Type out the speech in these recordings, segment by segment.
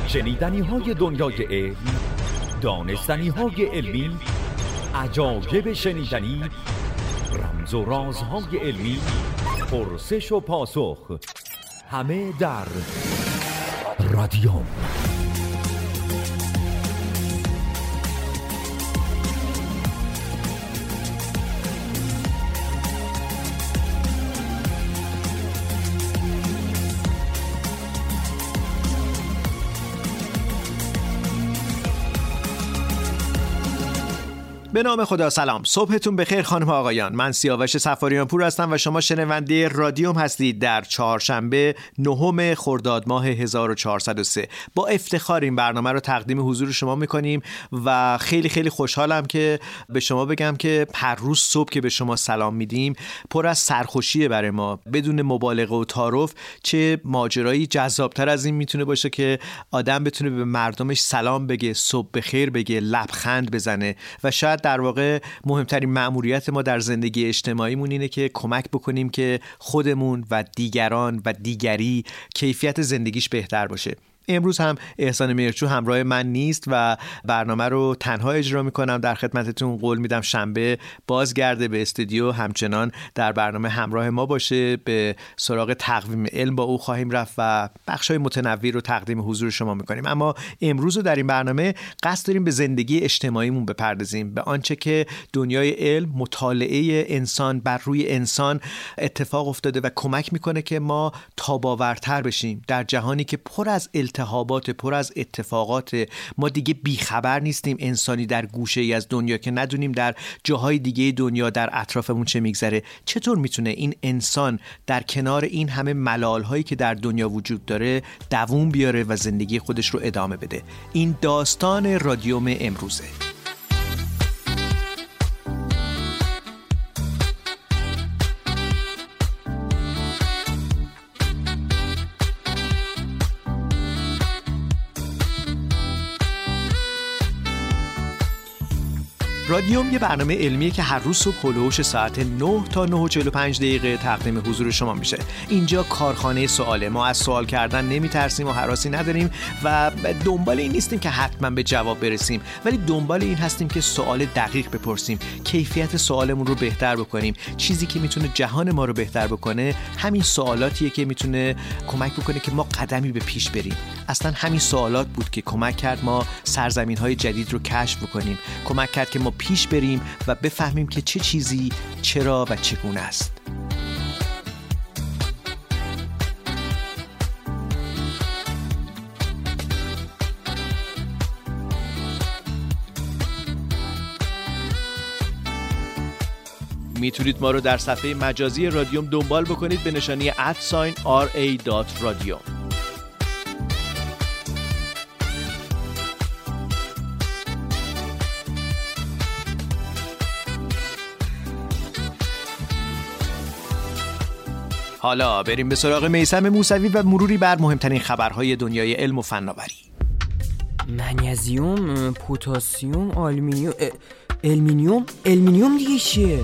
شنیدنی های دنیای علم، دانستنی های علمی، عجایب شنیدنی، رمز و رازهای علمی، پرسش و پاسخ، همه در رادیوم. به نام خدا. سلام، صبحتون بخیر خانم و آقایان. من سیاوش صفاریان پور هستم و شما شنونده رادیوم هستید در چهارشنبه 9 خرداد ماه 1403. با افتخار این برنامه رو تقدیم حضور شما میکنیم و خیلی خیلی خوشحالم که به شما بگم که هر روز صبح که به شما سلام میدیم پر از سرخوشیه برای ما. بدون مبالغه و تعارف چه ماجرایی جذابتر از این میتونه باشه که آدم بتونه به مردمش سلام بگه، صبح بخیر بگه، لبخند بزنه. و شاید در واقع مهمترین مأموریت ما در زندگی اجتماعیمون اینه که کمک بکنیم که خودمون و دیگران و دیگری کیفیت زندگیش بهتر باشه. امروز هم احسان میرچو همراه من نیست و برنامه رو تنها اجرا میکنم. در خدمتتون قول میدم شنبه بازگرده به استودیو، همچنان در برنامه همراه ما باشه. به سراغ تقویم علم با او خواهیم رفت و بخشای متنوعی رو تقدیم حضور شما میکنیم. اما امروز رو در این برنامه قصد داریم به زندگی اجتماعیمون بپردازیم، به آنچه که دنیای علم، مطالعه انسان بر روی انسان اتفاق افتاده و کمک میکنه که ما تاباورتر بشیم در جهانی که پر از التهابات، پر از اتفاقات. ما دیگه بیخبر نیستیم انسانی در گوشه ای از دنیا که ندونیم در جاهای دیگه دنیا در اطرافمون چه میگذره. چطور میتونه این انسان در کنار این همه ملال هایی که در دنیا وجود داره دووم بیاره و زندگی خودش رو ادامه بده؟ این داستان رادیوم امروزه. رادیوم یه برنامه علمیه که هر روز صبح هلوش ساعت 9 تا 9:45 تقدیم حضور شما میشه. اینجا کارخانه سواله. ما از سوال کردن نمیترسیم و هراسی نداریم و دنبال این نیستیم که حتما به جواب برسیم، ولی دنبال این هستیم که سوال دقیق بپرسیم، کیفیت سوالمون رو بهتر بکنیم. چیزی که میتونه جهان ما رو بهتر بکنه همین سوالاتیه که میتونه کمک بکنه که ما قدمی به پیش بریم. اصلا همین سوالات بود که کمک کرد ما سرزمین‌های جدید رو کشف بکنیم، کمک کرد که ما پیش بریم و بفهمیم که چه چیزی چرا و چگونه است. میتونید ما رو در صفحه مجازی رادیوم دنبال بکنید به نشانی @ra.radio. حالا بریم به سراغ میثم موسوی و مروری بر مهمترین خبرهای دنیای علم و فناوری. منیزیم، پتاسیم، المینیوم دیگه چیه؟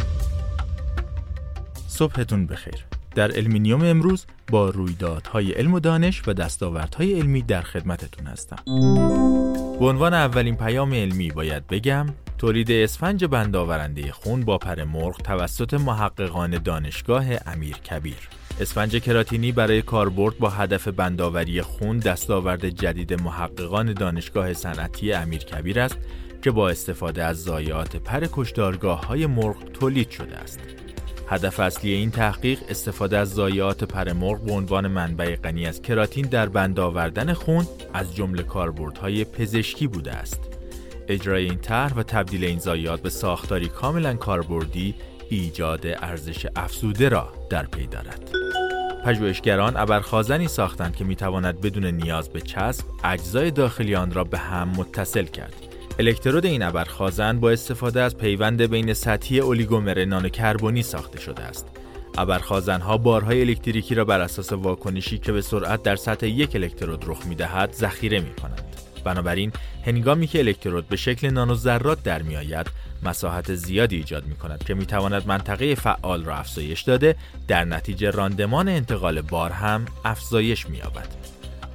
صبحتون بخیر. در المینیوم امروز با رویدادهای علم و دانش و دستاوردهای علمی در خدمتتون هستم. به عنوان اولین پیام علمی باید بگم تولید اسفنج بندآورنده خون با پر مرغ توسط محققان دانشگاه امیرکبیر. اسفنج کراتینی برای کاربرد با هدف بندآوری خون دستاورد جدید محققان دانشگاه صنعتی امیرکبیر است که با استفاده از ضایعات پر کشتارگاه‌های مرغ تولید شده است. هدف اصلی این تحقیق استفاده از ضایعات پر مرغ به عنوان منبع غنی از کراتین در بندآوردن خون از جمله کاربردهای پزشکی بوده است. اجرای این طرح و تبدیل این ضایعات به ساختاری کاملا کاربردی ایجاد ارزش افزوده را در پی دارد. پژوهشگران ابرخازنی ساختند که میتواند بدون نیاز به چسب اجزای داخلی آن را به هم متصل کرد. الکترود این ابرخازن با استفاده از پیوند بین سطحی اولیگومر نانوکربنی ساخته شده است. ابرخازن‌ها بارهای الکتریکی را بر اساس واکنشی که به سرعت در سطح یک الکترود رخ می‌دهد ذخیره می‌کنند. بنابراین هنگامی که الکترود به شکل نانوذرات در می‌آید، مساحت زیادی ایجاد می‌کند که می‌تواند منطقه فعال را افزایش داده، در نتیجه راندمان انتقال بار هم افزایش می‌یابد.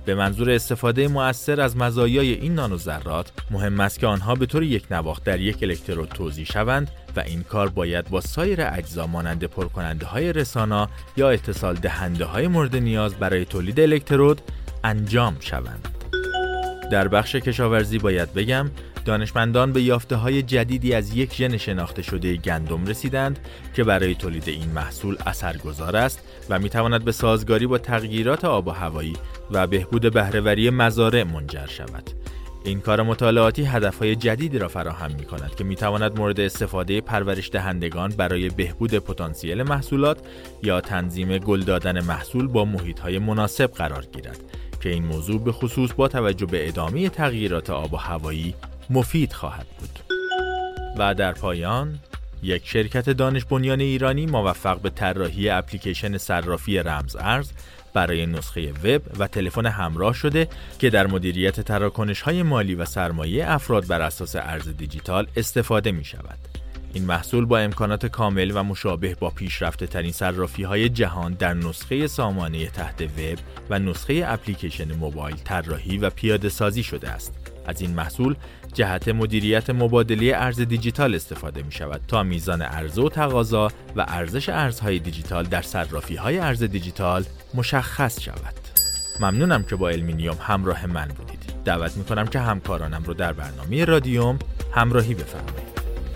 به منظور استفاده مؤثر از مزایای این نانوذرات مهم است که آنها به طور یک نواخت در یک الکترود توزیع شوند و این کار باید با سایر اجزا مانند پرکننده‌های رسانا یا اتصال دهنده‌های مورد نیاز برای تولید الکترود انجام شوند. در بخش کشاورزی باید بگم دانشمندان به یافته‌های جدیدی از یک ژن شناخته شده گندم رسیدند که برای تولید این محصول اثرگذار است و می‌تواند به سازگاری با تغییرات آب و هوایی و بهبود بهره‌وری مزارع منجر شود. این کار مطالعاتی هدف‌های جدیدی را فراهم می‌کند که می‌تواند مورد استفاده پرورش دهندگان برای بهبود پتانسیل محصولات یا تنظیم گل دادن محصول با محیط‌های مناسب قرار گیرد که این موضوع به خصوص با توجه به ادامه تغییرات آب و هوایی مفید خواهد بود. و در پایان یک شرکت دانش بنیان ایرانی موفق به طراحی اپلیکیشن صرافی رمز ارز برای نسخه وب و تلفن همراه شده که در مدیریت تراکنش‌های مالی و سرمایه افراد بر اساس ارز دیجیتال استفاده می شود. این محصول با امکانات کامل و مشابه با پیشرفته ترین صرافی‌های جهان در نسخه سامانه تحت وب و نسخه اپلیکیشن موبایل طراحی و پیاده سازی شده است. از این محصول جهت مدیریت مبادله ارز دیجیتال استفاده می شود تا میزان عرضه و تقاضا و ارزش ارزهای دیجیتال در صرافی‌های ارز دیجیتال مشخص شود. ممنونم که با المینیوم همراه من بودید. دعوت می کنم که همکارانم رو در برنامه رادیوم همراهی بفرمایید.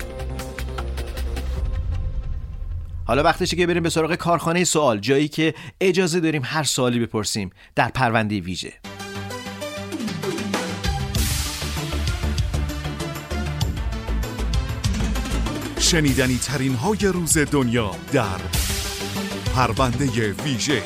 حالا وقتشه که بریم به سراغ کارخانه سوال، جایی که اجازه داریم هر سوالی بپرسیم در پرونده ویژه. شنیدنی ترین های روز دنیا در پرونده ویژه.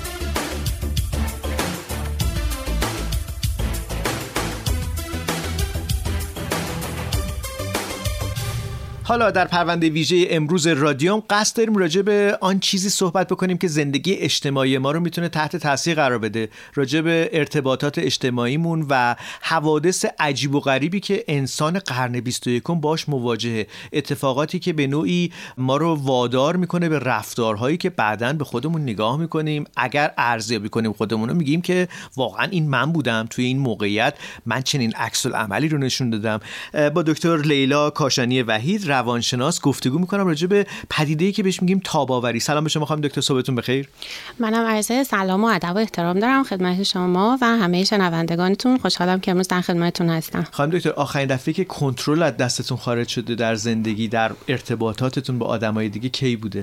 حالا در پرونده ویژه امروز رادیوم قصد داریم راجع به آن چیزی صحبت بکنیم که زندگی اجتماعی ما رو میتونه تحت تاثیر قرار بده، راجع به ارتباطات اجتماعیمون و حوادث عجیب و غریبی که انسان قرن 21 باش مواجهه، اتفاقاتی که به نوعی ما رو وادار میکنه به رفتارهایی که بعداً به خودمون نگاه میکنیم، اگر ارزیابی کنیم خودمون رو میگیم که واقعاً این من بودم توی این موقعیت، من چنین عکس العملی رو نشون دادم. با دکتر لیلا کاشانی وحید روانشناس گفتگو میکنم راجع به پدیده‌ای که بهش میگیم تاب‌آوری. سلام به شما خانم دکتر، صبحتون بخیر. منم عرض سلام و ادب و احترام دارم خدمت شما و همه شنوندگانتون. خوشحالم که امروز در خدمتتون هستم. خانم دکتر، آخرین دفعه که کنترل از دستتون خارج شده در زندگی، در ارتباطاتتون با آدمای دیگه کی بوده؟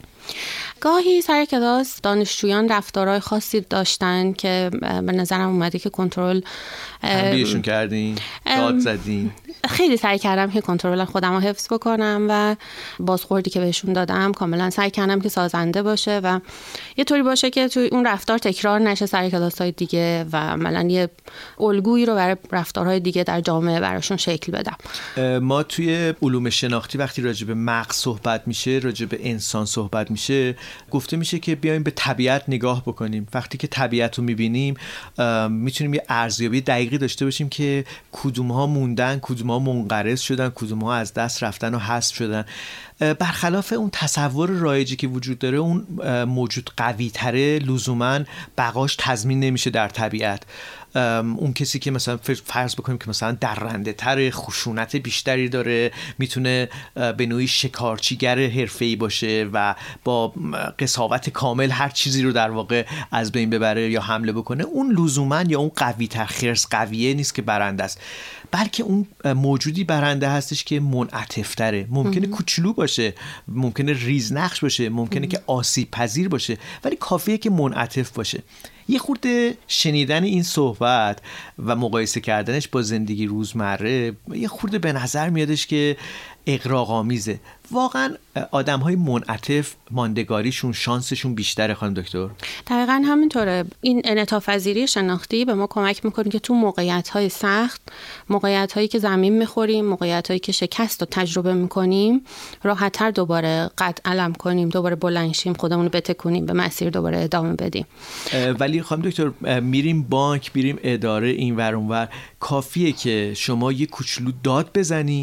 گاهی سر کلاس دانشجویان رفتارهای خاصی داشتن که به نظرم اومده که کنترل تنبیهشون کردین؟ داد زدین؟ خیلی سعی کردم که کنترل خودم رو حفظ بکنم و بازخوردی که بهشون دادم کاملا سعی کردم که سازنده باشه و یه طوری باشه که توی اون رفتار تکرار نشه سر کلاس‌های دیگه و عملاً یه الگویی رو برای رفتارهای دیگه در جامعه براشون شکل بدم. ما توی علوم شناختی وقتی راجع به مغز صحبت میشه، راجع به انسان صحبت میشه، گفته میشه که بیایم به طبیعت نگاه بکنیم. وقتی که طبیعت رو میبینیم میتونیم یه ارزیابی دقیقی داشته باشیم که کدوم‌ها موندن، کدوم‌ها منقرض شدن، کدوم‌ها از دست رفتن و حذف شدن. برخلاف اون تصور رایجی که وجود داره، اون موجود قوی تره لزوماً بقاش تضمین نمیشه در طبیعت. اون کسی که مثلا فرض بکنیم که مثلا درنده تر، خشونت بیشتری داره، میتونه به نوعی شکارچیگر حرفه‌ای باشه و با قساوت کامل هر چیزی رو در واقع از بین ببره یا حمله بکنه، اون لزوماً یا اون قوی تر، خرس قویه نیست که برنده است، بلکه اون موجودی برنده هستش که منعطف تره. ممکنه کوچولو باشه، ممکنه ریزنقش باشه، ممکنه که آسیب پذیر باشه، ولی کافیه که منعطف باشه. یه خورده شنیدن این صحبت و مقایسه کردنش با زندگی روزمره یه خورده به نظر میادش که اغراق‌آمیزه. واقعا آدم‌های منعطف ماندگاریشون، شانسشون بیشتره خانم دکتر؟ دقیقاً همینطوره. این انعطاف‌پذیری شناختی به ما کمک میکنه که تو موقعیت‌های سخت، موقعیت‌هایی که زمین می‌خوریم، موقعیت‌هایی که شکست رو تجربه می‌کنیم، راحت‌تر دوباره قد علم کنیم، دوباره بلند شیم، خودمون رو بتکونیم، به مسیر دوباره ادامه بدیم. ولی خانم دکتر، میریم بانک، میریم اداره، این ور اون ور، کافیه که شما یه کوچولو داد بزنین،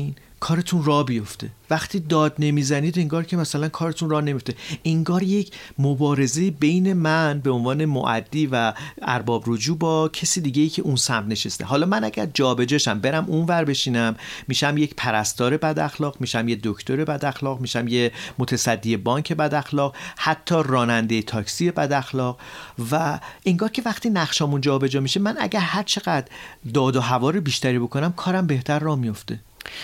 کارتون راه بیفته. وقتی داد نمیزنید انگار که مثلا کارتون راه نمیفته. انگار یک مبارزه بین من به عنوان مؤدی و ارباب رجوع با کسی دیگه‌ای که اون سمت نشسته. حالا من اگر جابجاشم برم اون ور بشینم، میشم یک پرستار بد اخلاق، میشم یه دکتر بد اخلاق، میشم یه متصدی بانک بد اخلاق، حتی راننده تاکسی بد اخلاق. و انگار که وقتی نقشامون جابجا میشه، من اگر هر چقدر داد و هوا رو بیشتری بکنم کارم بهتر راه میفته.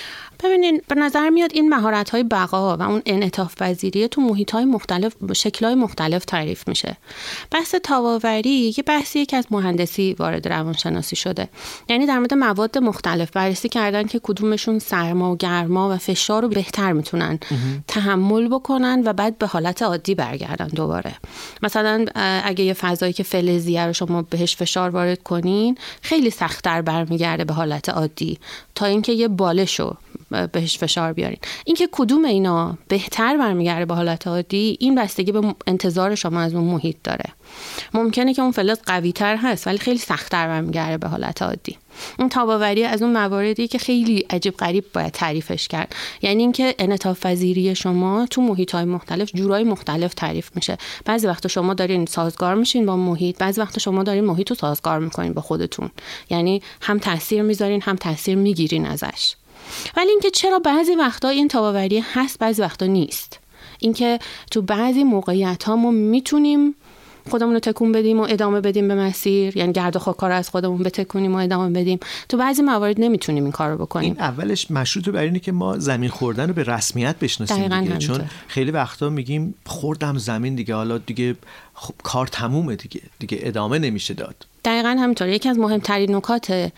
ببینین به نظر میاد این مهارت‌های بقا و اون انعطاف پذیری تو محیط‌های مختلف، شکل‌های مختلف تعریف میشه. بحث تاب‌آوری یه بحثیه که از مهندسی وارد روانشناسی شده. یعنی در مورد مواد مختلف بررسی کردن که کدومشون سرما و گرما و فشار رو بهتر میتونن تحمل بکنن و بعد به حالت عادی برگردن دوباره. مثلا اگه یه فضایی که فلزیه رو شما بهش فشار وارد کنین، خیلی سخت‌تر برمیگرده به حالت عادی تا اینکه یه بالشو بهش فشار بیارین. اینکه کدوم اینا بهتر برمیگرده به حالت عادی، این بستگی به انتظار شما از اون محیط داره. ممکنه که اون فلز قوی تر هست ولی خیلی سخت‌تر برمیگرده به حالت عادی. اون تاب‌آوری از اون مواردی که خیلی عجیب غریب باید تعریفش کرد. یعنی اینکه انعطاف پذیری شما تو محیط‌های مختلف جورای مختلف تعریف میشه. بعضی وقتا شما دارین سازگار میشین با محیط، بعضی وقتا شما دارین محیط رو سازگار میکنین با خودتون. یعنی هم تاثیر میذارین هم تاثیر میگیرین ازش. ولی اینکه چرا بعضی وقتا این تاب‌آوری هست بعضی وقتا نیست، اینکه تو بعضی موقعیت‌ها ما میتونیم خودمون رو تکون بدیم و ادامه بدیم به مسیر، یعنی گرد و خاک رو از خودمون بتکونیم و ادامه بدیم، تو بعضی موارد نمیتونیم این کار رو بکنیم. این اولش مشروط بر اینه که ما زمین خوردن رو به رسمیت بشناسیم دیگه. چون خیلی وقتا میگیم خوردم زمین دیگه، حالا دیگه خب کار تمومه دیگه ادامه نمیشه داد. دقیقاً همینطوره. یکی از مهمترین نکات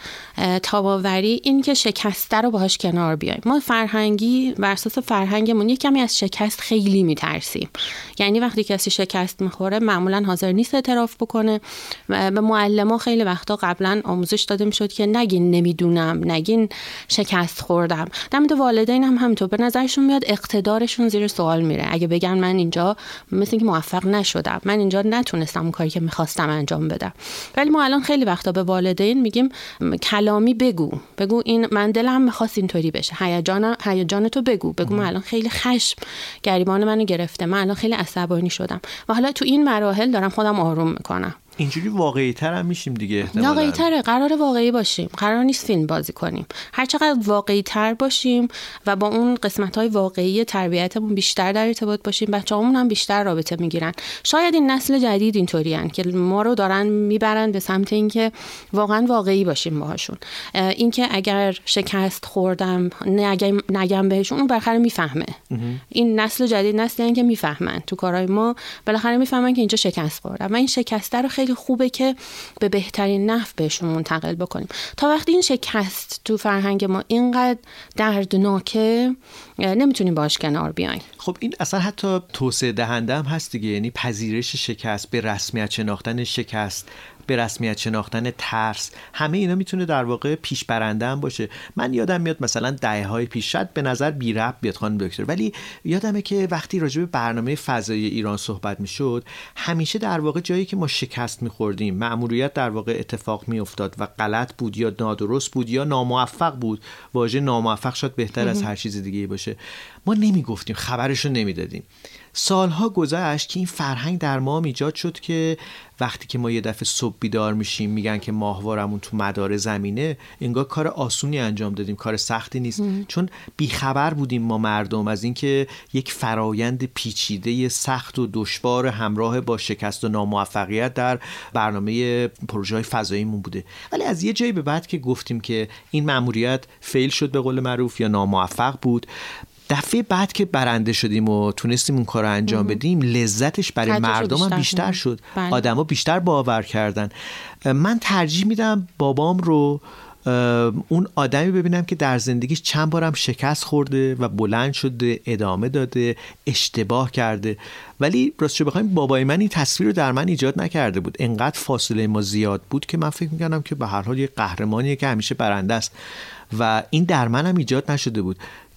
تاب‌آوری این که شکسته رو باهاش کنار بیایم. ما فرهنگی بر اساس فرهنگمون یک کمی از شکست خیلی میترسیم. یعنی وقتی کسی شکست میخوره معمولاً حاضر نیست اعتراف بکنه. به معلما خیلی وقتا قبلا آموزش داده میشد که نگین نمیدونم، نگین شکست خوردم. در مورد والدین هم همینطور. به نظرشون میاد اقتدارشون زیر سوال میره اگه بگن من اینجا مثل اینکه موفق نشدم، من اینجا نتونستم اون کاری که میخواستم انجام بدم. ولی ما الان خیلی وقتا به والدین میگیم کلامی بگو این من دلم می‌خواست اینطوری بشه، هیجانتو بگو من الان خیلی خشم گریبان منو گرفته، من الان خیلی عصبانی شدم و حالا تو این مراحل دارم خودم آروم میکنم. اینجوری واقعی‌تر هم میشیم دیگه احتمالاً. واقعی‌تره، قرار واقعی باشیم، قرار نیست فیلم بازی کنیم. هر چقدر واقعی‌تر باشیم و با اون قسمت‌های واقعی تربیتمون بیشتر در ارتباط باشیم، بچه‌هامون هم بیشتر رابطه میگیرن. شاید این نسل جدید اینطورین که ما رو دارن میبرن به سمت اینکه واقعا واقعی باشیم باهاشون. اینکه اگر شکست خوردم نگم بهشون، اون بالاخره میفهمه. این نسل جدید نسلی که میفهمن تو کارهای ما، بالاخره میفهمن که اینجا شکست خوردم و این شکست رو خیلی خوبه که به بهترین نحو بهشون منتقل بکنیم. تا وقتی این شکست تو فرهنگ ما اینقدر دردناکه نمیتونیم باش کنار بیایم. خب این اصلا حتی توسعه دهنده هم هست دیگه. یعنی پذیرش شکست، به رسمیت شناختن شکست، به رسمیت شناختن ترس، همه اینا میتونه در واقع پیش برنده هم باشه. من یادم میاد مثلا دهه‌های پیش، شاید به نظر بی ربط بیاد خانم دکتر، ولی یادمه که وقتی راجع به برنامه فضایی ایران صحبت میشد، همیشه در واقع جایی که ما شکست میخوردیم، مأموریت در واقع اتفاق میافتاد و غلط بود یا نادرست بود یا ناموفق بود، واژه ناموفق شاید بهتر از هر چیز دیگه باشه، ما نمیگفتیم، خبرشو نمیدادیم. سالها گذشت که این فرهنگ در ما ایجاد شد که وقتی که ما یه دفعه صبح بیدار میشیم میگن که ماهوارمون تو مدار زمینه، انگار کار آسونی انجام دادیم، کار سختی نیست. چون بیخبر بودیم ما مردم از اینکه یک فرایند پیچیده سخت و دشوار همراه با شکست و ناموفقیت در برنامه پروژه‌های فضاییمون بوده. ولی از یه جایی به بعد که گفتیم که این مأموریت فیل شد به قول معروف یا ناموفق بود، دفعه بعد که برنده شدیم و تونستیم اون کار رو انجام بدیم، لذتش برای مردم هم بیشتر شد. آدما بیشتر باور کردن. من ترجیح میدم بابام رو اون آدمی ببینم که در زندگیش چند بارم شکست خورده و بلند شده، ادامه داده، اشتباه کرده. ولی راستش بخوایم بابای من این تصویر رو در من ایجاد نکرده بود. انقدر فاصله ما زیاد بود که من فکر می‌کردم که به هر حال یه قهرمانیه که همیشه برنده است و این در منم ایجاد نشده بود.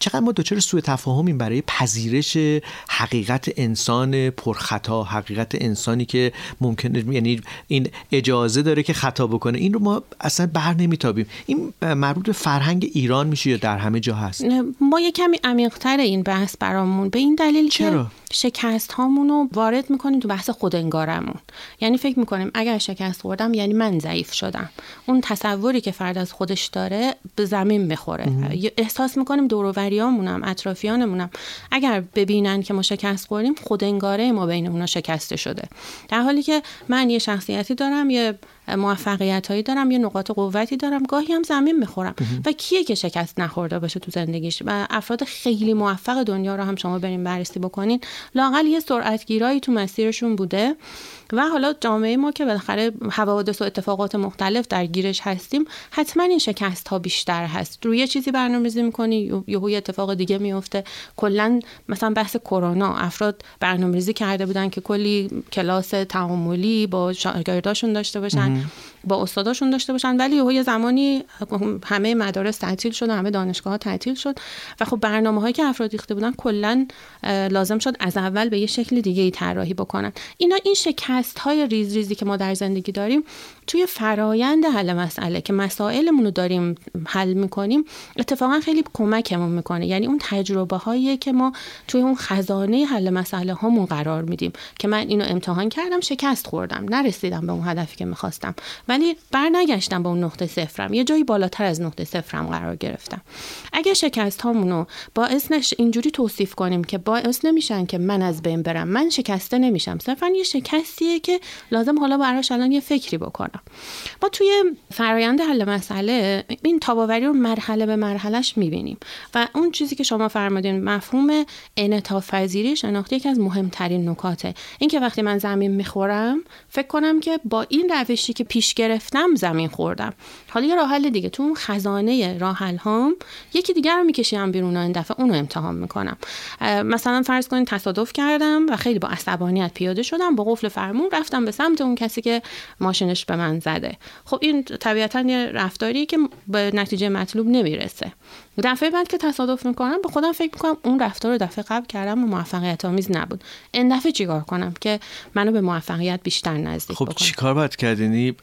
چقدر ما دچار سوء تفاهمیم برای پذیرش حقیقت انسان پرخطا، حقیقت انسانی که ممکنه، یعنی این اجازه داره که خطا بکنه، این رو ما اصلا بر نمیتابیم. این مربوط به فرهنگ ایران میشه یا در همه جا هست؟ ما یه کمی عمیق‌تر این بحث برامون، به این دلیل چرا؟ که شکست هامون رو وارد میکنیم تو بحث خودانگارمون. یعنی فکر میکنیم اگر شکست خوردم یعنی من ضعیف شدم. اون تصوری که فرد از خودش داره به زمین میخوره. احساس میکنیم دور و بریامونم، اطرافیانمونم اگر ببینن که ما شکست خوردیم، خودانگاره ما بین اونا شکسته شده، در حالی که من یه شخصیتی دارم، یه موفقیتایی دارم، یه نقاط قوتی دارم، گاهی هم زمین میخورم. و کیه که شکست نخورده باشه تو زندگیش؟ و افراد خیلی موفق دنیا رو هم شما بریم بررسی بکنین، لااقل یه سرعتگیرایی تو مسیرشون بوده. و حالا جامعه ما که بالاخره حوادث و اتفاقات مختلف در گیرش هستیم، حتما این شکست ها بیشتر هست. روی یه چیزی برنامه‌ریزی می‌کنی، یه اتفاق دیگه میفته. کلا مثلا بحث کرونا، افراد برنامه‌ریزی کرده بودن که کلی کلاس تعاملی با شاگرداشون داشته باشن، با استاداشون داشته باشن، ولی یه زمانی همه مدارس تعطیل شد، همه دانشگاه‌ها تعطیل شد و خب برنامه‌هایی که افراد ریخته بودن کلا لازم شد از اول به یه شکل دیگه‌ای طراحی بکنن. این شکست‌های ریز ریزی که ما در زندگی داریم توی فرایند حل مسئله که مسائلمون رو داریم حل می‌کنیم، اتفاقا خیلی کمکمون می‌کنه. یعنی اون تجربه‌هایی که ما توی اون خزانه حل مسئله هامون قرار میدیم که من اینو امتحان کردم، شکست خوردم، نرسیدم به اون هدفی که می‌خواستم، ولی برنگشتم به اون نقطه صفرم، یه جایی بالاتر از نقطه صفرم قرار گرفتم. اگه شکست هامونو باعث اینجوری توصیف کنیم که باعث نمیشن که من از بین برم، من شکسته نمیشم، صرفا یه شکستیه که لازم حالا براش الان یه فکری بکنم. ما توی فرآیند حل مسئله این تاباوری رو مرحله به مرحلهش میبینیم و اون چیزی که شما فرمودین، مفهوم انعطاف پذیری شناختی، یکی از مهمترین نکاته. این که وقتی من زمین میخورم فکر کنم که با این روشی که پیش گرفتم زمین خوردم، حالا یه راه حل دیگه تو اون خزانه راه حل هام یکی دیگه رو میکشم بیرون و این دفعه اونو امتحان میکنم. مثلا فرض کنید تصادف کردم و خیلی با عصبانیت پیاده شدم، با قفل فرمون رفتم به سمت اون کسی که ماشینش به من زده. خب این طبیعتاً یه رفتاریه که به نتیجه مطلوب نمیرسه. دفعه بعد که تصادف میکنم به خودم فکر میکنم اون رفتار رو دفعه قبل کردم و موفقیت آمیز نبود، این دفعه چیکار کنم که منو به موفقیت بیشتر نزدیک بکنم؟ خب چیکار باید کرد؟ یعنی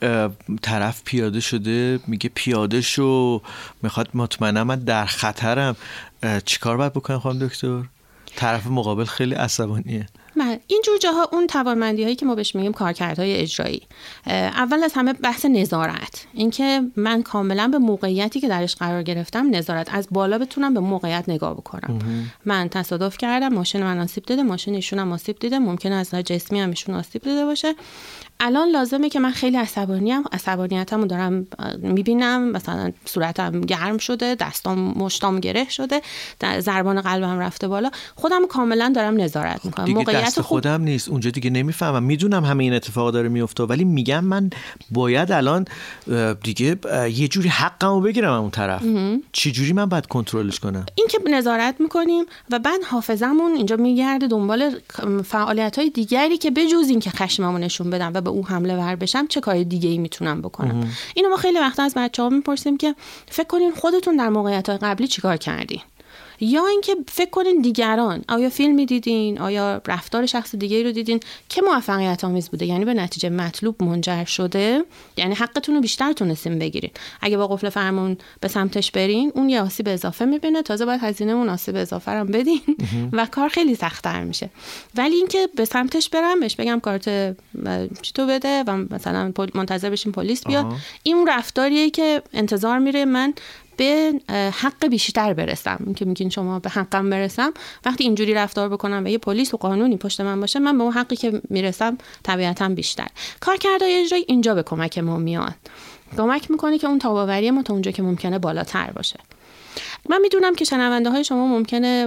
طرف پیاده شده میگه پیاده شو، میخواد مطمئنم من در خطرم، چیکار باید بکنم خانم دکتر؟ طرف مقابل خیلی عصبانیه. اینجور جاها اون توانمندی هایی که ما بهش میگیم کارکردهای اجرایی، اول از همه بحث نظارت، اینکه من کاملا به موقعیتی که درش قرار گرفتم نظارت، از بالا بتونم به موقعیت نگاه بکنم. من تصادف کردم، ماشین من آسیب دیده، ماشین ایشون هم آسیب دیده، ممکنه از نظر جسمی هم ایشون آسیب دیده باشه. الان لازمه که من خیلی عصبانیم، عصبانیتمو دارم میبینم، مثلا صورتم گرم شده، دستام مشتام گره شده، ضربان قلبم رفته بالا، خودم کاملا دارم نظارت میکنم. موقعیت دست خودم نیست، اونجا دیگه نمیفهمم، میدونم همه این اتفاق داره میفته، ولی میگم من باید الان دیگه یه جوری حقمو بگیرم اون طرف. چه جوری من باید کنترلش کنم؟ این که نظارت میکنیم و بعد حافظمون اینجا میگرده دنبال فعالیت‌های دیگری که بجز این که خشممو نشون بدم و به اون حمله ور بشم چه کار دیگه‌ای میتونم بکنم. اینو ما خیلی وقتا از بچه‌ها میپرسیم که فکر کنین خودتون در موقعیت‌های قبلی چیکار کردین، یا اینکه فکر کنین دیگران، آیا فیلمی دیدین، آیا رفتار شخص دیگه‌ای رو دیدین که موفقیت آمیز بوده، یعنی به نتیجه مطلوب منجر شده، یعنی حقتون رو بیشتر تونستین بگیرین. اگه با قفل فرمون به سمتش برین اون یه آسیب اضافه میبینه، تازه باید هزینه اون آسیب اضافه رو بدین و کار خیلی سخت‌تر میشه. ولی اینکه به سمتش برم بهش بگم کارت چیتو بده و مثلا منتظر بشیم پلیس بیاد، این رفتاریه که انتظار میره من به حق بیشتر برسم. این که میگین شما به حقم برسم، وقتی اینجوری رفتار بکنم و یه پلیس و قانونی پشت من باشه، من به اون حقی که میرسم طبیعتاً بیشتر. کارکردهای اجرایی اینجا به کمک ما میاد، کمک میکنه که اون تاباوری ما تا اونجا که ممکنه بالاتر باشه. من میدونم که شنونده های شما ممکنه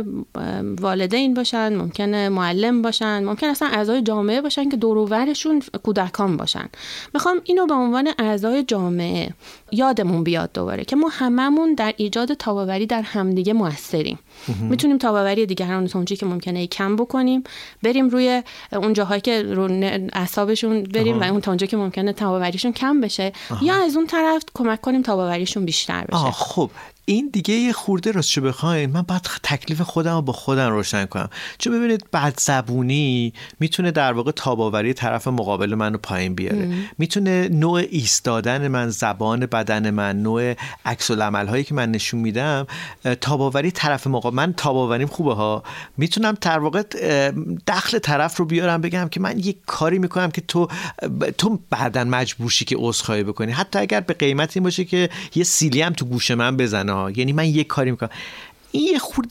والدین باشن، ممکنه معلم باشن، ممکنه اصلا اعضای جامعه باشن که دور و برشون کودکان باشن. میخوام اینو به عنوان اعضای جامعه یادمون بیاد دوباره که ما هممون در ایجاد تاباوری در همدیگه موثریم. میتونیم تاباوری دیگران رو تا اونجایی که ممکنه کم بکنیم، بریم روی اون جاهایی که رو اعصابشون بریم و اون تا اونجایی که ممکنه تاباوریشون کم بشه، یا از اون طرف کمک کنیم تاباوریشون بیشتر بشه. خب این دیگه یه خورده راستشو بخواین من باید تکلیف خودم رو با خودم روشن کنم، چون ببینید بدزبونی میتونه در واقع تاباوری طرف مقابل منو پایین بیاره، میتونه نوع ایستادن من، زبان بدن من، نوع عکس العمل هایی که من نشون میدم، تاباوری طرف مقابل من، تاباوریم خوبه ها، میتونم در واقع دخل طرف رو بیارم بگم که من یه کاری میکنم که تو بعداً مجبور شی که عذرخواهی بکنی، حتی اگر به قیمت این باشه که یه سیلی هم تو گوش من بزنه. یعنی من یه کاری میکنم. این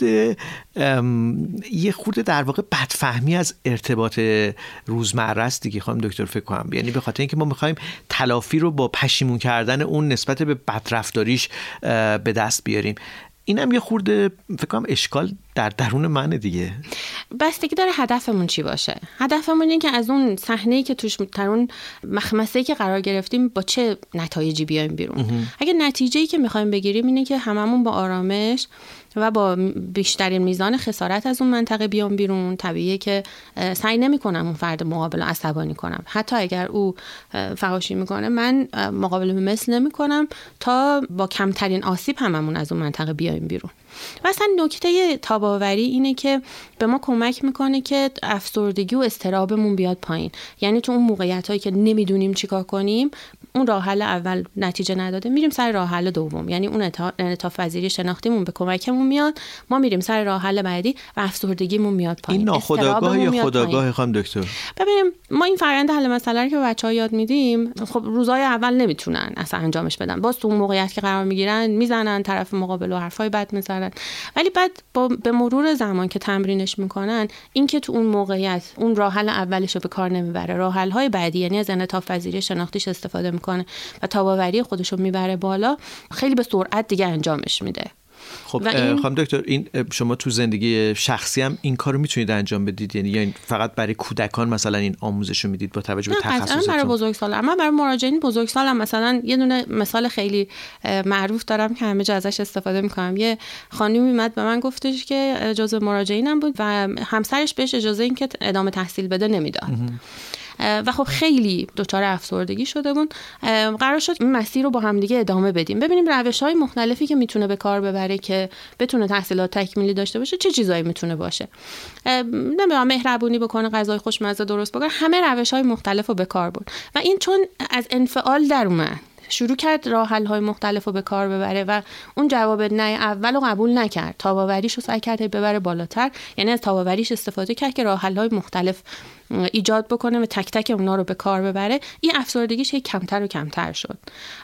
یه خورده در واقع بدفهمی از ارتباط روزمره است دیگه خانم دکتر فکر کنم، یعنی به خاطر اینکه ما میخوایم تلافی رو با پشیمون کردن اون نسبت به بدرفتاریش به دست بیاریم. اینم یه خورده فکر کنم اشکال در درون منه دیگه. بستگی داره هدفمون چی باشه. هدفمون اینه که از اون صحنه‌ای که توش در اون مخمسه‌ای که قرار گرفتیم با چه نتایجی بیایم بیرون. اگه نتیجه‌ای که می‌خوایم بگیریم اینه که هممون با آرامش و با بیشترین میزان خسارت از اون منطقه بیام بیرون، طبیعیه که سعی نمی‌کنم اون فرد مقابل رو عصبانی کنم. حتی اگر او فحاشی می‌کنه من مقابله مثل نمی‌کنم تا با کمترین آسیب هممون از اون منطقه بیایم بیرون. و اصلا نکته تاباوری اینه که به ما کمک میکنه که افسردگی و اضطرابمون بیاد پایین. یعنی تو اون موقعیتایی که نمیدونیم چیکار کنیم، اون راه حل اول نتیجه نداده، میریم سر راه حل دوم، یعنی اون انعطاف پذیری شناختیمون به کمکمون میاد، ما میریم سر راه حل بعدی و افسردگیمون میاد پایین. این ناخودآگاه یا خودآگاه خانم دکتر؟ ببینیم ما این فرآیند حل مسئله رو که بچه‌ها یاد میدیم، خب روزهای اول نمیتونن اصلا انجامش بدن، باز تو اون موقعیت که قرار میگیرن میزنن طرف مقابل و حرفای بد میزنن، ولی بعد به مرور زمان که تمرینش میکنن، این که تو اون موقعیت اون راه حل اولش رو به کار نمیبره، راه حل های بعدی یعنی از انعطاف پذیری شناختیش استفاده میکنه و تاباوری خودش رو میبره بالا، خیلی به سرعت دیگه انجامش میده. خب خانم دکتر، این شما تو زندگی شخصی هم این کارو میتونید انجام بدید؟ یعنی فقط برای کودکان مثلا این آموزش رو میدید با توجه به تخصصتون؟ نه، برای بزرگسال. اما برای مراجعین بزرگسال هم مثلا یه دونه مثال خیلی معروف دارم که همه جا ازش استفاده میکنم. یه خانمی اومد به من گفتش که جزو مراجعینم بود و همسرش بهش اجازه این که ادامه تحصیل بده نمیداد و خب خیلی دچار افسردگی شده بود. قرار شد این مسیر رو با هم دیگه ادامه بدیم، ببینیم روش‌های مختلفی که میتونه به کار ببره که بتونه تحصیلات تکمیلی داشته باشه چه چیزایی میتونه باشه. نمیدونم مهربونی بکنه، غذای خوشمزه درست بکنه، همه روش‌های مختلف رو به کار برد و این چون از انفعال در اومد شروع کرد راه حل‌های مختلف رو به کار ببره و اون جواب نه اول رو قبول نکرد، تاباوریش رو سعی کرد ببره بالاتر، یعنی از تاباوریش استفاده کرد که راه حل‌های مختلف ایجاد بکنه و تک تک اونا رو به کار ببره. این افسردگیش کمتر و کمتر شد.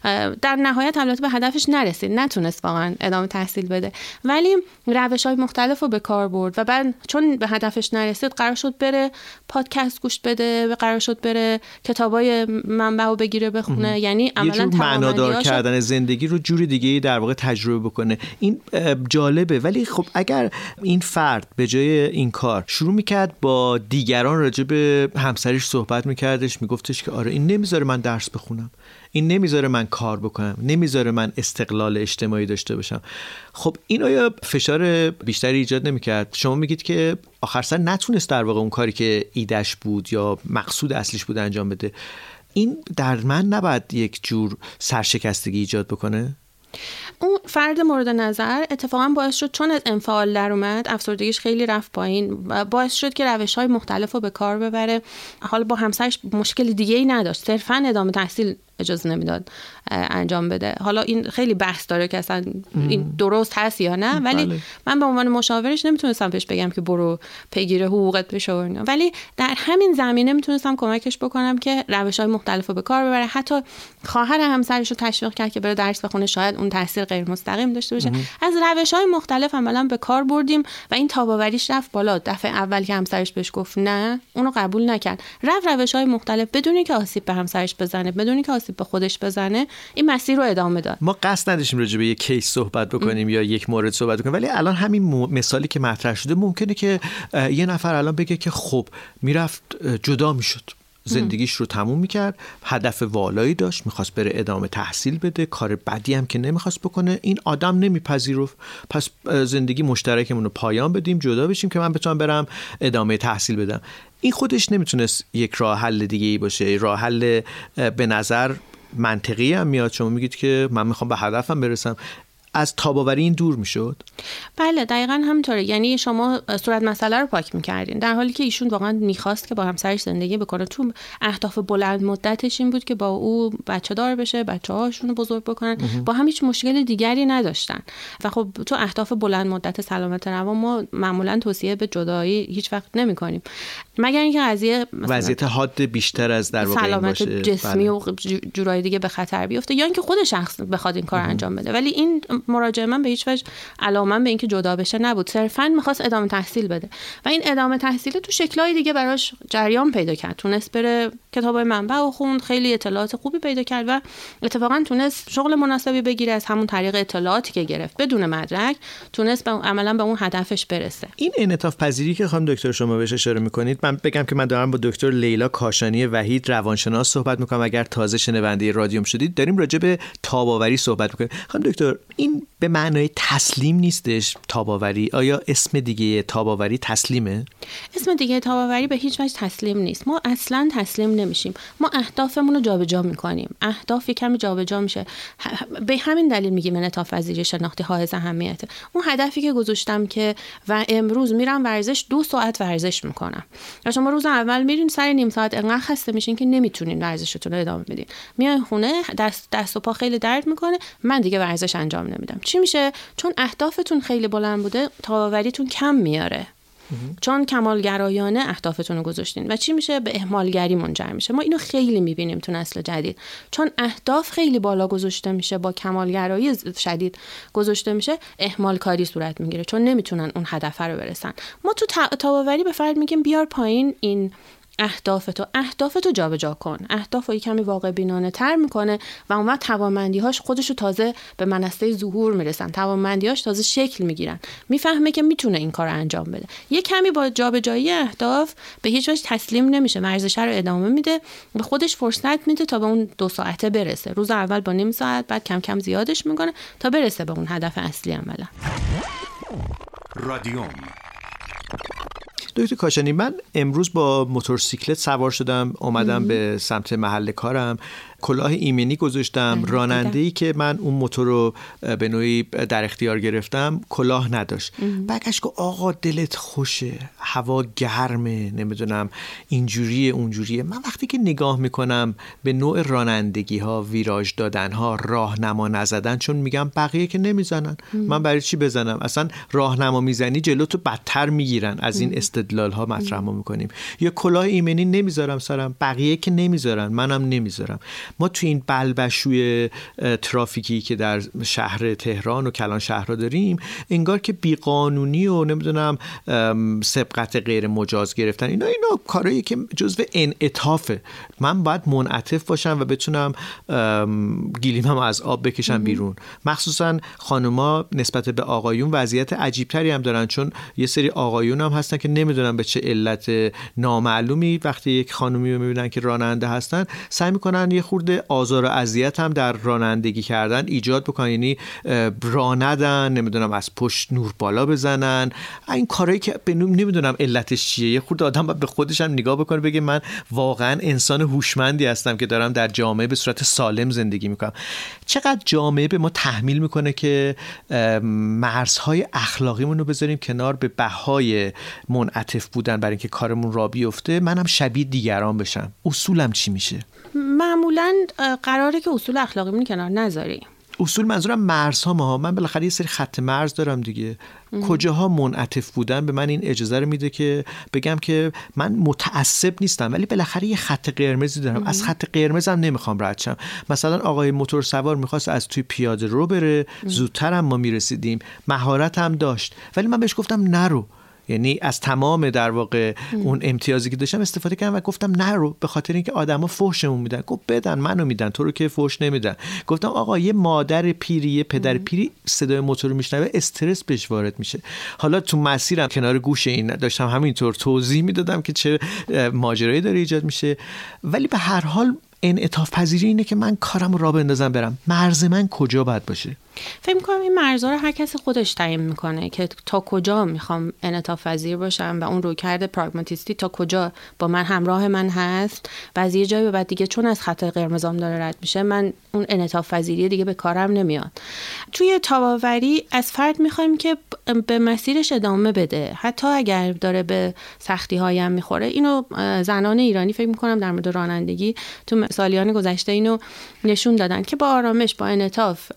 در نهایت البته به هدفش نرسید، نتونست واقعا ادامه تحصیل بده، ولی روش‌های مختلف رو به کار برد و بعد چون به هدفش نرسید قرار شد بره پادکست گوش بده، قرار شد بره کتابای منبع رو بگیره بخونه، یعنی عملاً معنادار کردن زندگی رو جوری دیگه در واقع تجربه بکنه. این جالبه. ولی خب اگر این فرد به جای این کار شروع میکرد با دیگران راجع به همسرش صحبت میکردش، میگفتش که آره این نمیذاره من درس بخونم، این نمیذاره من کار بکنم، نمیذاره من استقلال اجتماعی داشته باشم، خب این آیا فشار بیشتری ایجاد نمیکرد؟ شما میگید که آخر سر نتونست در واقع اون کاری که ایدهش بود یا مقصود اصلیش بود انجام بده. این در من نباید یک جور سرشکستگی ایجاد بکنه؟ اون فرد مورد نظر اتفاقا باعث شد چون از انفعال در اومد، افسردگیش خیلی رفت پایین، باعث شد که روش‌های مختلف رو به کار ببره. حالا با همسرش مشکل دیگه‌ای نداشت، صرفاً ادامه تحصیل اجازه نمیداد انجام بده. حالا این خیلی بحث داره که اصلا این درست هست یا نه، ولی من به عنوان مشاورش نمیتونستم بهش بگم که برو پیگیر حقوقت بشو، ولی در همین زمینه میتونستم کمکش بکنم که روش‌های مختلف رو به کار ببره. حتی خواهر همسرش رو تشویق کرد که بره درس بخونه، شاید اون تاثیر غیر مستقیم داشته باشه. از روش‌های مختلف عملاً به کار بردیم و این تاباوریش رفت بالا. دفعه اول که همسرش بهش گفت نه، اونو قبول نکرد، رفت روش‌های مختلف بدون اینکه آسیب به همسرش بزنه، بدون اینکه آسیب به خودش بزنه، این مسیر رو ادامه داد. ما قصد نداشتیم راجع به یک کیس صحبت بکنیم یا یک مورد صحبت بکنیم، ولی الان همین مثالی که مطرح شده ممکنه که یه نفر الان بگه که خب میرفت جدا میشد، زندگیش رو تموم میکرد، هدف والایی داشت، میخواست بره ادامه تحصیل بده، کار بدی هم که نمیخواست بکنه، این آدم نمیپذیرفت، پس زندگی مشترکمون رو پایان بدیم، جدا بشیم که من بتونم برم ادامه تحصیل بدم. این خودش نمیتونست یک راه حل دیگه ای باشه. راه حل به نظر منطقی هم میاد، شما میگید که من میخوام به هدفم برسم، از تاب‌آوری این دور میشد؟ بله دقیقاً همینطوره. یعنی شما صورت مسئله رو پاک می‌کردین، در حالی که ایشون واقعاً می‌خواست که با همسرش زندگی بکنه. تو اهداف بلند مدتش این بود که با او بچه دار بشه، بچه‌هاشون رو بزرگ بکنن، با هم هیچ مشکل دیگری نداشتن. و خب تو اهداف بلند مدت سلامت روان ما معمولاً توصیه به جدایی هیچ وقت نمی‌کنیم، مگر اینکه قضیه وضعیت حاد بیشتر از در واقع سلامت جسمی و جورای دیگه به خطر بیفته، یا اینکه خود شخص بخواد این کار انجام بده. ولی این مراجعه من به هیچ وجه علامت به اینکه جدا بشه نبود، صرفاً می‌خواست ادامه تحصیل بده و این ادامه تحصیل تو شکل‌های دیگه براش جریان پیدا کرد. تونست بره کتابای منبع و خوند، خیلی اطلاعات خوبی پیدا کرد و اتفاقاً تونست شغل مناسبی بگیره. از همون طریق اطلاعاتی که گرفت بدون مدرک تونست عملاً به اون هدفش برسه. این انعطاف پذیری که خانم دکتر شما بهش اشاره می‌کنید، من بگم که من دارم با دکتر لیلا کاشانی وحید روانشناس صحبت می‌کنم. اگر تازه شنونده رادیوم شدید، داریم راجع به تاب‌آوری صحبت می‌کنیم. خانم دکتر، این به معنای تسلیم نیستش تاب‌آوری؟ آیا اسم دیگه تاب‌آوری تسلیمه؟ اسم دیگه تاب‌آوری به هیچ وجه تسلیم نیست. ما اصلاً تسلیم نمیشیم. ما اهدافمون رو جابجا می‌کنیم. اهداف کمی جابجا میشه. به همین دلیل میگیم انعطاف پذیری شناختی حائز اهمیته. اون هدفی که گذاشتم که و امروز میرم ورزش 2 ساعت ورزش میکنم. یا شما روز اول میرین سر نیم ساعت انقدر خسته میشین که نمیتونین ورزشتون رو ادامه بدین. میای خونه دست و پا خیلی درد میکنه، من دیگه ورزش انجام نمیدم. چی میشه؟ چون اهدافتون خیلی بلند بوده، تاب‌آوریتون کم میاره. چون کمالگرایانه اهدافتون رو گذاشتین و چی میشه؟ به اهمالگری منجر میشه. ما اینو خیلی میبینیم تو نسل جدید، چون اهداف خیلی بالا گذاشته میشه، با کمالگرایی شدید گذاشته میشه، اهمال کاری صورت میگیره، چون نمیتونن اون هدف رو برسن. ما تو تاب‌آوری به فرد میگیم بیار پایین این اهدافتو جابجا کن. اهدافو کمی واقع بینانه تر میکنه و اون وقت توانمندی‌هاش خودشو تازه به منصه ظهور میرسن، توانمندی‌هاش تازه شکل میگیرن، میفهمه که میتونه این کارو انجام بده. یه کمی با جابجایی اهداف به هیچ وجه تسلیم نمیشه، ورزش رو ادامه میده، به خودش فرصت میده تا به اون 2 ساعته برسه. روز اول با نیم ساعت، بعد کم کم زیادش میکنه تا برسه به اون هدف اصلی عملا. رادیوم. دکتر کاشانی، من امروز با موتورسیکلت سوار شدم، اومدم به سمت محل کارم، کلاه ایمنی گذاشتم. راننده‌ای که من اون موتور رو به نوعی در اختیار گرفتم کلاه نداشت. برگشت گفت آقا دلت خوشه، هوا گرمه، نمیدونم اینجوریه اونجوریه. من وقتی که نگاه میکنم به نوع رانندگی ها، ویراژ دادن ها، راهنما نزدن، چون میگم بقیه که نمیزنن، من برای چی بزنم؟ اصلا راهنما میزنی جلوتو بدتر میگیرن. از این استدلال ها مطرح میکنیم. یا کلاه ایمنی نمیذارم سرم، بقیه که نمیذارن، منم نمیذارم. ما تو این بلبشوی ترافیکی که در شهر تهران و کلان شهرها داریم، انگار که بیقانونی و نمیدونم سبقت غیر مجاز گرفتن، اینا کارهایی که جزو انعطافه. من باید منعطف باشم و بتونم گلیمم از آب بکشم بیرون. مخصوصا خانوما نسبت به آقایون وضعیت عجیبتری هم دارن، چون یه سری آقایون هم هستن که نمیدونن به چه علت نامعلومی وقتی یک خانومی رو میبینن که راننده هستن، سعی میکنن یه خورده آزار و اذیت هم در رانندگی کردن ایجاد بکنن. یعنی راندن، نمیدونم از پشت نور بالا بزنن، این کارهایی که نمیدونم علتش چیه. یه خورده آدم به خودش هم نگاه بکنه، بگه من واقعا انسان هوشمندی هستم که دارم در جامعه به صورت سالم زندگی میکنم. چقدر جامعه به ما تحمیل میکنه که مرزهای اخلاقیمون رو بذاریم کنار به بهای منعطف بودن برای اینکه کارمون را بیفته، منم شبیه دیگران بشم. اصولم چی میشه؟ معمولاً قراره که اصول اخلاقیمون کنار نذاری. اصول منظورم مرزها. من بالاخره یه سری خط مرز دارم دیگه. کجاها منعطف بودن به من این اجازه رو میده که بگم که من متعصب نیستم، ولی بالاخره یه خط قرمزی دارم. از خط قرمزم نمیخوام رد شم. مثلا آقای موتور سوار میخواست از توی پیاده رو بره، زودتر هم ما میرسیدیم، مهارت هم داشت، ولی من بهش گفتم نرو. یعنی از تمام در واقع اون امتیازی که داشتم استفاده کردم و گفتم نرو، به خاطر اینکه آدما فحشمون میدن. گفت بدن، منو میدن، تو رو که فحش نمیدن. گفتم آقا یه مادر پیری، یه پدر پیری صدای موتور رو میشنوه، استرس بهش وارد میشه. حالا تو مسیرم کنار گوش این داشتم همینطور توضیح میدادم که چه ماجرایی داره ایجاد میشه، ولی به هر حال انعطاف پذیری اینه که من کارم را بندازم برم. مرز من کجا باید باشه؟ فکر می‌کنم این مرزها رو هر کسی خودش تعیین میکنه که تا کجا میخوام انعطاف پذیر باشم و اون رویکرد پراگماتیستی تا کجا با من همراه من هست و از یه جایی به بعد دیگه چون از خط قرمزام داره رد میشه، من اون انعطاف پذیری دیگه به کارم نمیاد. توی تاب‌آوری از فرد میخوایم که به مسیرش ادامه بده، حتی اگر داره به سختی‌های هم میخوره. اینو زنان ایرانی فکر میکنم در مورد رانندگی تو سالیان گذشته اینو نشون دادن که با آرامش، با انعطاف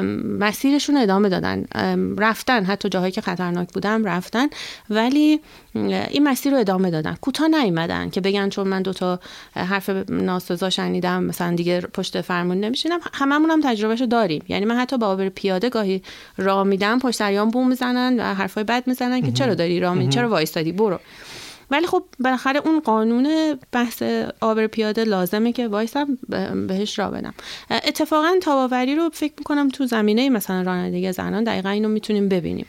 مسیرشون ادامه دادن، رفتن، حتی جاهایی که خطرناک بودن رفتن، ولی این مسیر رو ادامه دادن، کوتاه نیومدن که بگن چون من 2 حرف ناسزا شنیدم مثلا دیگه پشت فرمون نمیشینم. هممون هم تجربهشو داریم. یعنی من حتی با عابر پیاده گاهی راه میدم، پشت سریام بوم میزنن و حرفای بد میزنن که چرا داری راه میدی، چرا وایستادی، برو. ولی خب بالاخره اون قانون بحث عابر پیاده لازمه که وایسم بهش راه بدم. اتفاقا تاب‌آوری رو فکر میکنم تو زمینه مثلا رانندگی زنان دقیقاً اینو میتونیم ببینیم.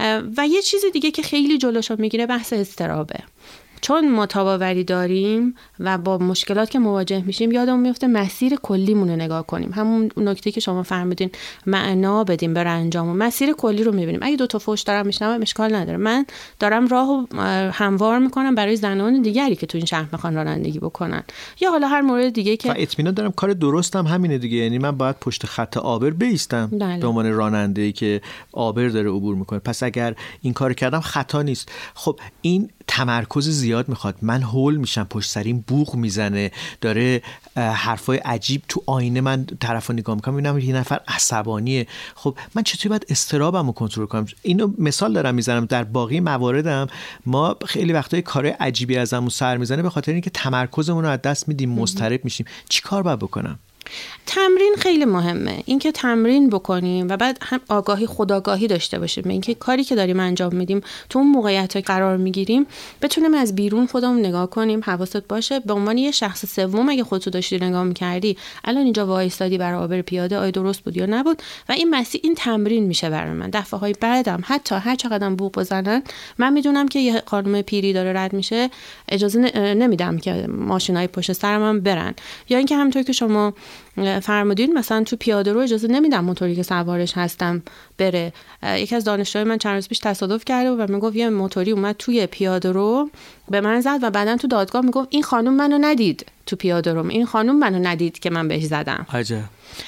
و یه چیز دیگه که خیلی جلوشو میگیره بحث اضطرابه. چون ما تاب‌آوری داریم و با مشکلات که مواجه میشیم یادمون میفته مسیر کلیمون رو نگاه کنیم. همون نکته که شما فرمودین معنا بدیم به رنجامون، مسیر کلی رو میبینیم. اگه 2 فوش دارم میشنوم اشکال نداره، من دارم راهو هموار میکنم برای زنان دیگری که تو این شهر میخوان رانندگی بکنن، یا حالا هر مورد دیگه که اطمینان دارم کار درستم همینه دیگه. یعنی من باید پشت خط عابر بایستم به عنوان راننده‌ای که عابر داره عبور میکنه. پس اگر این کارو کردم خطا نیست. خب این تمرکز زیاد میخواد. من هول میشم، پشت سریم بوق میزنه، داره حرفای عجیب تو آینه، من طرفو نگاه میکنم میبینم یه نفر عصبانیه. خب من چطوری باید استرابمو کنترل کنم؟ اینو مثال دارم میزنم. در باقی مواردم ما خیلی وقتای کارهای عجیبی ازمون سر میزنه به خاطر اینکه تمرکزمون رو از دست میدیم، مضطرب میشیم. چیکار باید بکنم؟ تمرین خیلی مهمه. اینکه تمرین بکنیم و بعد هم آگاهی، خودآگاهی داشته باشیم به اینکه کاری که داریم انجام میدیم تو اون موقعیت‌ها قرار میگیریم بتونیم از بیرون خودمون نگاه کنیم. حواست باشه به عنوان یه شخص سوم اگه خودتو داشتی نگاه می‌کردی، الان اینجا وایستادی برای عابر پیاده، آیا درست بود یا نبود؟ و این مسیر، این تمرین میشه برای من. دفعه‌های بعدم حتی هر چقدرم بوق بزنن، من میدونم که یه خانم پیری داره رد میشه، اجازه نمیدم که ماشینای پشت سرم برن. یا اینکه همونطور که شما فرمودین مثلا تو پیاده رو اجازه نمیدم موتوری که سوارش هستم بره. یکی از دانشجوهای من چند روز پیش تصادف کرده و میگفت یه موتوری اومد توی پیاده رو به من زد و بعدن تو دادگاه میگفت این خانم منو ندید تو پیاده رو، این خانم منو ندید که من بهش زدم. عجب.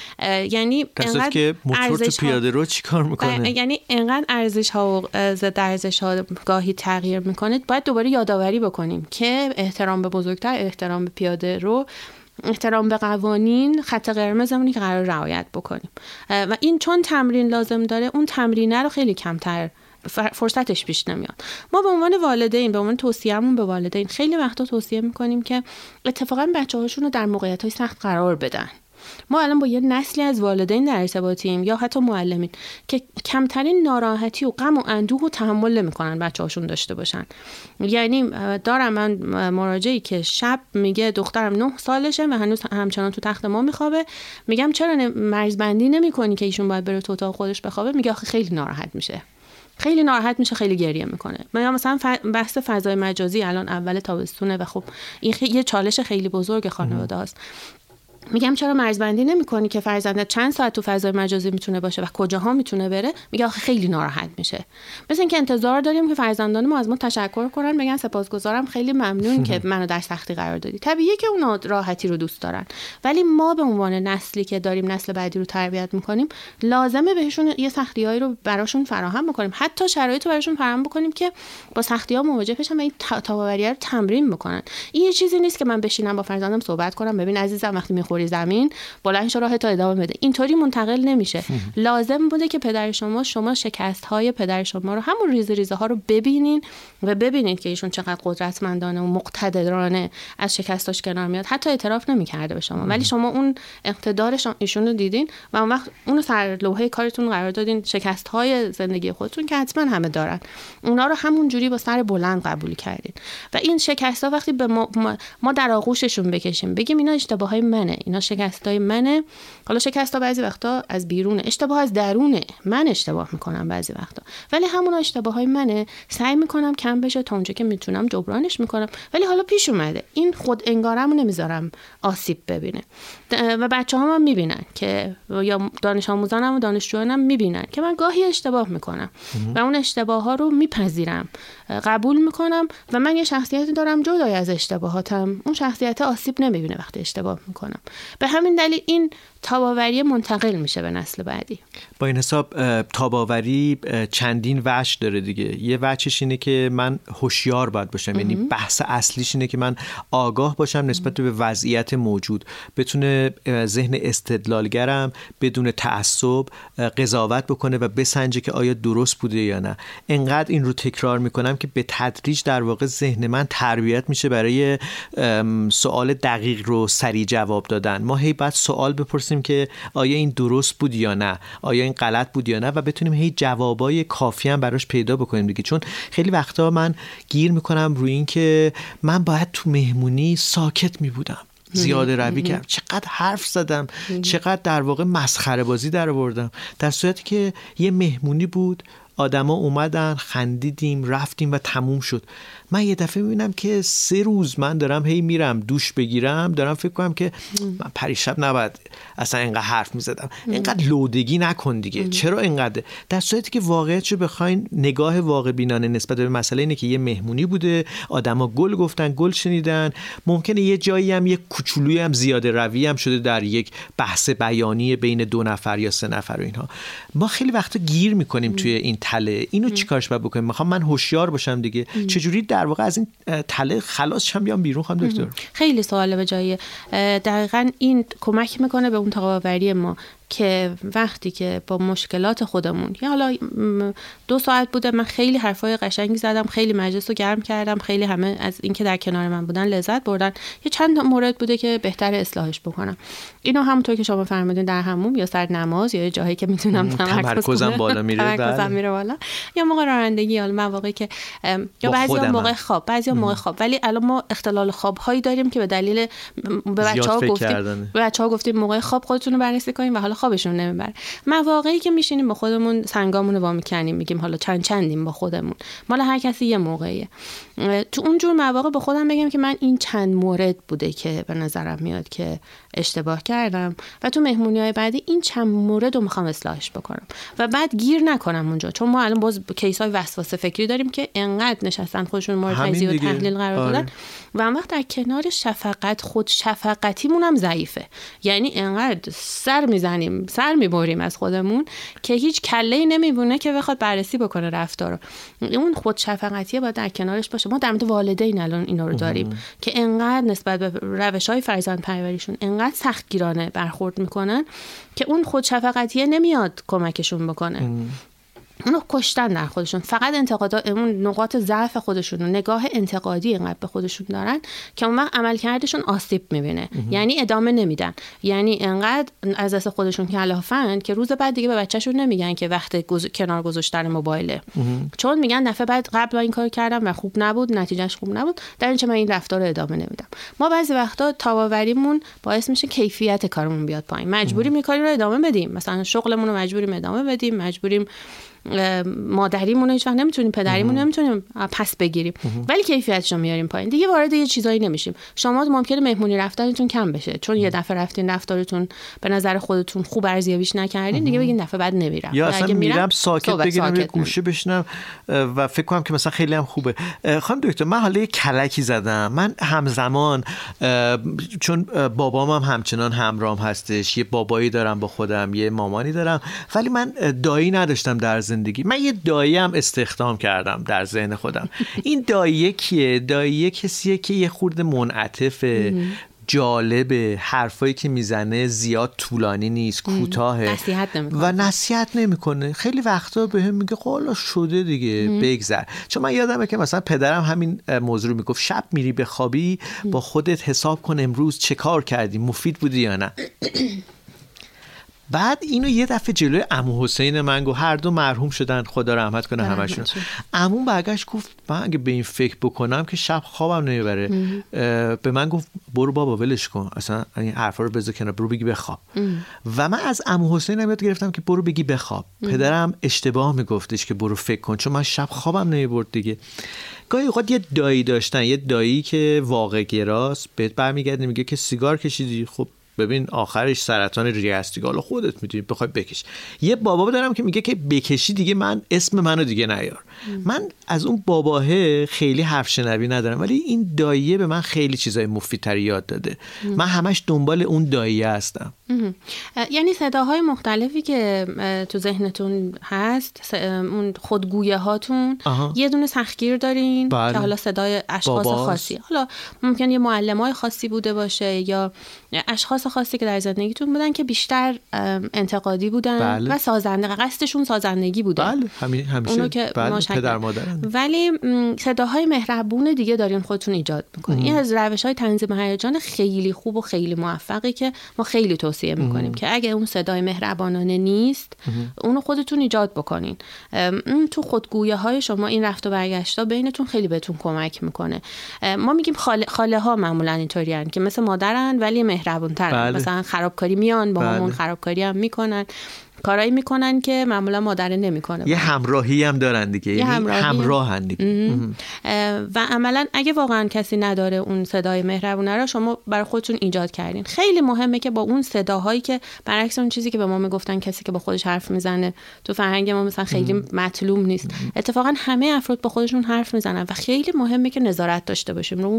یعنی انقدر که موتور تو پیاده رو چیکار میکنه؟ یعنی انقدر ارزش ها و ضد ارزش ها گاهی تغییر میکنه. باید دوباره یادآوری بکنیم که احترام به بزرگتر، احترام به پیاده رو، احترام به قوانین، خط قرمزمونی که قرار رعایت بکنیم. و این چون تمرین لازم داره، اون تمرینه رو خیلی کمتر فرصتش پیش نمیاد. ما به عنوان والدین، به عنوان توصیه‌مون به والدین خیلی وقتا توصیه میکنیم که اتفاقا بچه‌هاشون رو در موقعیت‌های سخت قرار بدن. ما الان با یه نسلی از والدین در ارتباطیم یا حتی معلمین که کمترین ناراحتی و غم و اندوه و تحمل نمی‌کنن بچه‌هاشون داشته باشن. یعنی دارم من مراجعی که شب میگه دخترم 9 سالشه و هنوز همچنان تو تخت ما میخوابه، میگم چرا مرزبندی نمی‌کنی که ایشون باید بره تو اتاق خودش بخوابه؟ میگه آخه خیلی ناراحت میشه، خیلی ناراحت میشه، خیلی گریه میکنه. یا مثلا بحث فضای مجازی الان اول تابستونه و خب این یه چالش خیلی بزرگ خانواده است. میگم چرا مرزبندی نمی‌کنی که فرزندت چند ساعت تو فضای مجازی میتونه باشه و کجاها میتونه بره؟ میگه آخه خیلی ناراحت میشه. مثل اینکه انتظار داریم که فرزندان ما از ما تشکر کنن، بگن سپاسگزارم، خیلی ممنون که منو در سختی قرار دادی. طبیعیه که اونا راحتی رو دوست دارن، ولی ما به عنوان نسلی که داریم نسل بعدی رو تربیت میکنیم لازمه بهشون یه سختیایی رو براشون فراهم بکنیم، حتی شرایط رو براشون فراهم بکنیم که با سختی‌ها مواجه بشن و این تاب‌آوری رو تمرین بکنن. این یه چیزی نیست که من بشینم با فرزندم صحبت کنم ببین عزیزم وقتی میخوری زمین بلند شو راه تا ادامه بده، اینطوری منتقل نمیشه. لازم بوده که پدر شما شکست‌های پدر شما رو، همون ریزه ها رو ببینین و ببینید که ایشون چقدر قدرتمندانه و مقتدرانه از شکستاش کنار میاد. حتی اعتراف نمی‌کرده به شما، ولی شما اون اقتدارش ایشون رو دیدین و اون وقت اون سر لوحه کارتون قرار دادین. شکست‌های زندگی خودتون که حتما همه دارن، اونا رو همون جوری با سر بلند قبول کردین و این شکست‌ها وقتی به ما در آغوششون بکشیم، بگیم اینا اشتباهای منه، اینا شکستای منه. حالا شکستا بعضی وقتا از بیرونه، اشتباه از درونه، من اشتباه میکنم بعضی وقتا، ولی همون اشتباهای منه، سعی میکنم کم بشه تا اونجا که میتونم جبرانش میکنم، ولی حالا پیش اومده، این خود انگارمو نمیذارم آسیب ببینه. و بچه‌هام هم میبینن که، یا دانش آموزانم و دانشجویانم میبینن که من گاهی اشتباه میکنم و اون اشتباه‌ها رو میپذیرم، قبول میکنم و من یه شخصیتی دارم جدای از اشتباهاتم، اون شخصیت آسیب نمیبینه وقتی اشتباه میکنم. به همین دلیل این تاباوری منتقل میشه به نسل بعدی. با این حساب تاباوری چندین وجه داره دیگه. یه وجهش اینه که من هوشیار باید باشم، یعنی بحث اصلیش اینه که من آگاه باشم نسبت به وضعیت موجود، بتونه ذهن استدلالگرم بدون تعصب قضاوت بکنه و بسنجه که آیا درست بوده یا نه. انقدر این رو تکرار میکنم که به تدریج در واقع ذهن من تربیت میشه برای سوال دقیق رو سریع جواب دادن. ما هی بعد سوال بپرسیم که آیا این درست بود یا نه، آیا این غلط بود یا نه، و بتونیم هی جوابای کافی هم براش پیدا بکنیم دیگه. چون خیلی وقتا من گیر میکنم روی این که من باید تو مهمونی ساکت میبودم، زیاده روی کردم، چقدر حرف زدم، چقدر در واقع مسخره بازی در آوردم، در صورتی که یه مهمونی بود، آدما اومدن، خندیدیم، رفتیم و تموم شد. من یه دفعه میبینم که 3 روز من دارم هی میرم دوش بگیرم، دارم فکر کنم که من پریشب نباید اصلا اینقدر حرف میزدم، اینقدر لودگی نکن دیگه، چرا اینقدر؟ در صورتی که واقعیتشو بخواین، نگاه واقع بینانه نسبت به مسئله اینه که یه مهمونی بوده، آدما گل گفتن، گل شنیدن، ممکنه یه جایی هم یه کوچولویی هم زیاده روی هم شده در یک بحث بیانی بین 2 نفر یا 3 نفر و اینها. ما خیلی وقتا گیر میکنیم توی این تله. اینو چیکارش باید بکنیم؟ میخوام من هوشیار باشم دیگه، چجوری در واقع از این تله خلاص شم بیام بیرون؟ خانم دکتر خیلی سوال به جاییه. دقیقاً این کمک میکنه به اون تاباوری ما که وقتی که با مشکلات خودمون، یا حالا 2 ساعت بوده من خیلی حرفای قشنگی زدم، خیلی مجلس رو گرم کردم، خیلی همه از این که در کنار من بودن لذت بردن، یه چند مورد بوده که بهتر اصلاحش بکنم. اینو همونطور که شما فرمودین در حموم یا سر نماز یا جایی که میتونم تمرکزم بالا میره، تمرکزم میره بالا، یا موقع رانندگی، یا مواقعی که یا بعضیا موقع خواب، بعضیا موقع خواب. ولی الان ما اختلال خواب هایی داریم که به دلیل به بچه‌ها گفتیم موقع خواب خودتون رو بررسی کنین و حالا خوابشون نمیبره. مواقعی که میشینیم با خودمون سنگامون رو وا میکنیم، میگیم حالا چندیم با خودمون، مال هر کسی یه موقعیه. تو اون جور مواقع با خودم بگم که من این چند مورد بوده که به نظرم میاد که اشتباه کردم و تو مهمونی‌های بعدی این چند مورد رو میخوام اصلاحش بکنم و بعد گیر نکنم اونجا. چون ما الان باز کیس‌های وسواس فکری داریم که انقدر نشستن خودشون مورد تجزیه و تحلیل قرار دادن و اون وقت در کنار شفقت، خود شفقتیمون هم ضعیفه. یعنی انقدر سر میزنیم، سر میبریم از خودمون که هیچ کله‌ای نمیبونه که بخواد بررسی بکنه رفتار رو. اون خود شفقتیه باید در کنارش باشه. ما در مورد والدین الان اینا رو داریم که انقدر نسبت به روش‌های فرزند پروریشون انقدر سختگیرانه برخورد میکنن که اون خود شفقتیه نمیاد کمکشون بکنه. اونو کشتن در خودشون، فقط انتقادات، اون نقاط ضعف خودشون و نگاه انتقادی اینقدر به خودشون دارن که اون وقت عملکردشون آسیب میبینه. یعنی ادامه نمیدن، یعنی انقدر از دست خودشون کلافن که روز بعد دیگه به بچه‌شون نمیگن که وقت کنار گذاشتن موبایله، چون میگن دفعه بعد قبل این کارو کردم و خوب نبود، نتیجهش خوب نبود، در اینجا من این رفتار رو ادامه نمیدم. ما بعضی وقتا تاباوریمون باعث میشه کیفیت کارمون بیاد پایین، مجبوریم این کاری رو ادامه بدیم. مثلا شغلمون رو مجبوریم ادامه بدیم، مجبوریم مادریمون رو هیچ وقت نمیتونیم، پدریمون نمیتونیم پس بگیریم، ولی کیفیتش رو میاریم پایین. دیگه وارد یه چیزایی نمیشیم. شما ممکنه مهمونی رفتنتون کم بشه چون یه دفعه رفتین رفتارتون به نظر خودتون خوب ارزیابیش نکردین، دیگه بگین دفعه بعد نمیرم، یا اصلا میرم ساکت بگیرم، یه گوشه بشینم و فکر کنم که مثلا خیلی هم خوبه. خانم دکتر من حالا یه کلکی زدم. من همزمان چون بابام هم همچنان همراهم هستش، یه بابایی دارم با خودم، یه مامانی دارم، ولی من دایی نداشتم در زندگی. من یه دایی هم استخدام کردم در ذهن خودم. این دایی کیه؟ دایی کسیه که یه خورده منعطفه، جالبه، حرفایی که میزنه زیاد طولانی نیست، کوتاهه و نصیحت نمیکنه. خیلی وقتا بهم میگه حالا شده دیگه بگذر. چون من یادمه که مثلا پدرم همین موضوع میگفت شب میری بخوابی با خودت حساب کن امروز چه کار کردی، مفید بودی یا نه. بعد اینو یه دفعه جلوی عمو حسین من گفت، هر دو مرحوم شدن خدا رحمت کنه همشون. عمو برگشت گفت من اگه به این فکر بکنم که شب خوابم نمیبره. به من گفت برو بابا ولش کن، اصلا این حرفا رو بذار کنار، برو بگی بخواب. و من از عمو حسین یاد گرفتم که برو بگی بخواب. پدرم اشتباه میگفتش که برو فکر کن، چون من شب خوابم نمیبرد دیگه. گاهی اوقات یه دایی داشتن، یه دایی که واقع گراست، بهت برمیگرده میگه که سیگار کشیدی، خب ببین آخرش سرطان ریه هستی، حالا خودت میدونی بخوای بکش. یه بابا دارم که میگه که بکشی دیگه من اسم منو دیگه نیار. من از اون باباه خیلی حرف شنوی ندارم، ولی این داییه به من خیلی چیزای مفیدتری یاد داده. من همش دنبال اون داییه هستم. یعنی صداهای مختلفی که تو ذهنتون هست، اون خودگویه هاتون، یه دونه سختگیر دارین که حالا صدای اشخاص خاصی، حالا ممکن یه معلمای خاصی بوده باشه یا اشخاص خاصی که در زندگیتون بودن که بیشتر انتقادی بودن و سازنده، قصدشون سازندگی بوده. همیشه اونو که پدر مادرن. ولی صداهای مهربون دیگه دارین خودتون ایجاد میکنین. این از روش‌های تنظیم هیجان خیلی خوب و خیلی موفقی که ما خیلی توصیه میکنیم که اگه اون صدای مهربانانه نیست اونو خودتون ایجاد بکنین. اون تو خودگویه های شما این رفت و برگشتا بینتون خیلی بهتون کمک میکنه. ما میگیم خاله ها معمولا اینطورین که مثل مادرن ولی مهربون‌ترن. مثلا خرابکاری میان با همون خرابکاری هم میکنن، کارایی میکنن که معمولا مادر نمیکنه. یه همراهی هم دارن دیگه، یعنی همراهن دیگه. و عملا اگه واقعا کسی نداره اون صدای مهربونه رو شما برای خودتون ایجاد کردین. خیلی مهمه که با اون صداهایی که برعکس اون چیزی که به ما میگفتن کسی که با خودش حرف میزنه تو فرهنگ ما مثلا خیلی مطلوب نیست، اتفاقا همه افراد با خودشون حرف میزنن و خیلی مهمه که نظارت داشته باشیم رو اون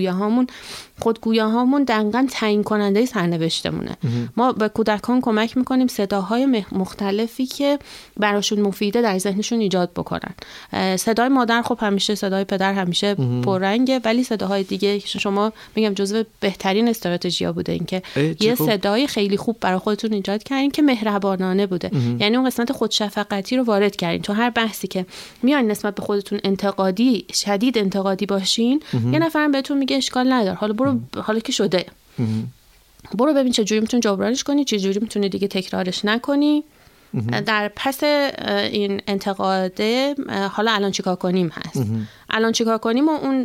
خودگویه هامون دقیقاً تعیین کننده سرنوشتمونه. ما به کودکان کمک میکنیم صداهای مختلفی که براشون مفیده در ذهنشون ایجاد بکنن. صدای مادر خب همیشه، صدای پدر همیشه پررنگه، ولی صداهای دیگه شما میگم جزو بهترین استراتژی‌ها بوده این که یه صدای خیلی خوب برای خودتون ایجاد کردین که مهربانانه بوده. یعنی اون قسمت خودشفقتی رو وارد کردین. تو هر بحثی که میان نسبت به خودتون شدید انتقادی باشین، یه نفرم بهتون میگه اشکال نداره، حالا برو، حالا که شده برو ببین چه جوری میتونی جبرانش کنی، چه جوری میتونی دیگه تکرارش نکنی. در پس این انتقاده حالا الان چیکار کنیم هست. الان چیکار کنیم و اون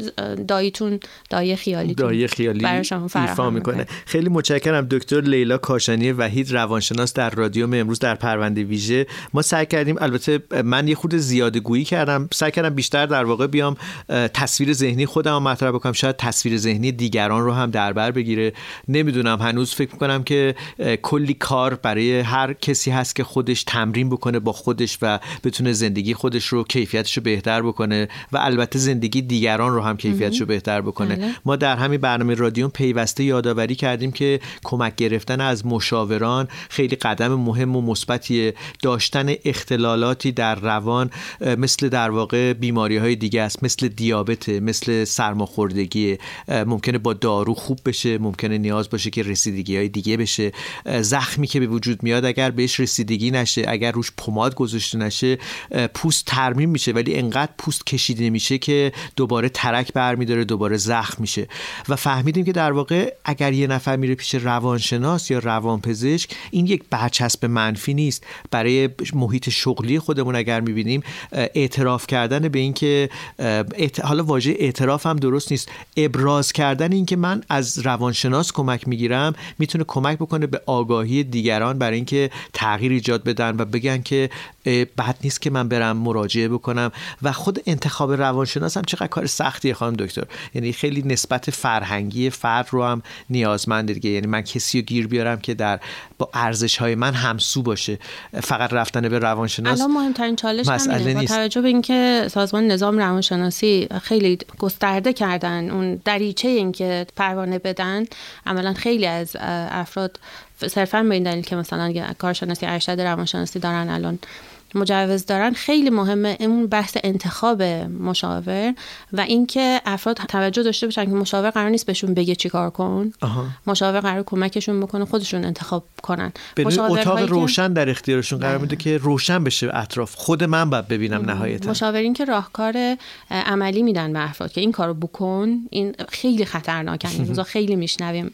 دایه خیالی برای شما فراهم میکنه. خیلی متشکرم دکتر لیلا کاشانی وحید، روانشناس در رادیوم امروز در پرونده ویژه. ما سعی کردیم، البته من یه خورده زیاده گویی کردم، سعی کردم بیشتر در واقع بیام تصویر ذهنی خودم رو مطرح بکنم، شاید تصویر ذهنی دیگران رو هم در بر بگیره. نمیدونم، هنوز فکر میکنم که کلی کار برای هر کسی هست که خودش تمرین بکنه با خودش و بتونه زندگی خودش رو کیفیتش رو بهتر بکنه و البته زندگی دیگران رو هم کیفیتش رو بهتر بکنه. ما در همین برنامه رادیو پیوسته یادآوری کردیم که کمک گرفتن از مشاوران خیلی قدم مهم و مثبتیه. داشتن اختلالاتی در روان مثل در واقع بیماری‌های دیگه است، مثل دیابت، مثل سرماخوردگی، ممکنه با دارو خوب بشه، ممکنه نیاز باشه که رسیدگی‌های دیگه بشه. زخمی که به وجود میاد اگر بهش رسیدگی نشه، اگر روش پماد گذاشته نشه، پوست ترمیم میشه ولی انقدر پوست کشیده میشه که دوباره ترک برمیداره، دوباره زخم میشه. و فهمیدیم که در واقع اگر یه نفر میره پیش روانشناس یا روانپزشک، این یک برچسب منفی نیست. برای محیط شغلی خودمون اگر میبینیم، اعتراف کردن به این که حالا واژه اعتراف هم درست نیست، ابراز کردن این که من از روانشناس کمک میگیرم میتونه کمک بکنه به آگاهی دیگران برای اینکه تغییر ایجاد بدن و بگن که بد نیست که من برم مراجعه بکنم. و خود انتخاب روانشناس هم چقدر کار سختیه خانم دکتر، یعنی خیلی نسبت فرهنگی فرد رو هم نیازمنده دیگه. یعنی من کسی رو گیر بیارم که با ارزش‌های من همسو باشه. فقط رفتن به روانشناس الان مهمترین چالش همینه. با توجه به اینکه سازمان نظام روانشناسی خیلی گسترده کردن اون دریچه این که پروانه بدن، عملاً خیلی از افراد صرفاً به این دلیل که مثلا کارشناسی ارشد روانشناسی دارن الان مجوز دارن، خیلی مهمه اون بحث انتخاب مشاور و اینکه افراد توجه داشته باشن که مشاور قرار نیست بهشون بگه چیکار کن. مشاور قرار کمکشون بکنه خودشون انتخاب کنن. اتاق روشن در اختیارشون قرار میده که روشن بشه اطراف. خود من باید ببینم نهایتا. مشاورین که راهکار عملی میدن به افراد که این کارو بکن، این خیلی خطرناکه. این روزا خیلی میشنویم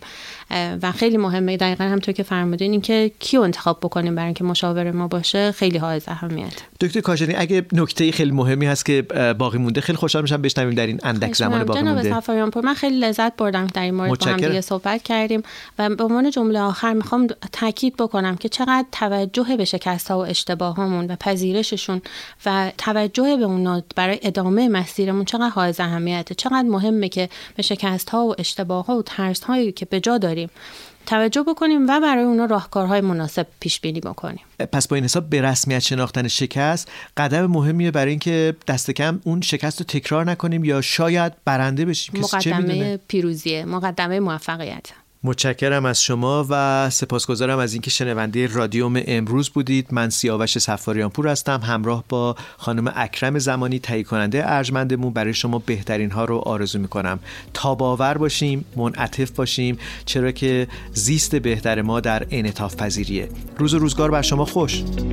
و خیلی مهمه دقیقاً همونطور که فرمودین اینکه کیو انتخاب بکنیم برای اینکه مشاور ما باشه خیلی حائز اهمیت. دکتر کاشانی، اگه نکته خیلی مهمی هست که باقی مونده خیلی خوشحال میشم بشنویم در این اندک زمان باقی مونده. جناب سفاریان‌پور، من خیلی لذت بردم در این مورد با هم دیگه صحبت کردیم و به عنوان جمله آخر میخوام تاکید بکنم که چقدر توجه به شکست‌ها و اشتباهامون و پذیرششون و توجه به اونها برای ادامه مسیرمون چقدر حائز اهمیته. چقدر مهمه که به شکست‌ها و اشتباه‌ها و ترس‌هایی که به جا داریم توجه بکنیم و برای اونا راهکارهای مناسب پیش بینی بکنیم. پس با این حساب به رسمیت شناختن شکست قدم مهمیه برای اینکه دست کم اون شکست رو تکرار نکنیم یا شاید برنده بشیم. مقدمه پیروزیه، مقدمه موفقیت. متشکرم از شما و سپاسگزارم از اینکه شنونده رادیوم امروز بودید. من سیاوش صفاریان پور هستم، همراه با خانم اکرم زمانی تهیه کننده ارجمندمون برای شما بهترین ها رو آرزو میکنم. تاب‌آور باشیم، منعطف باشیم، چرا که زیست بهتر ما در انعطاف پذیریه. روز و روزگار بر شما خوش.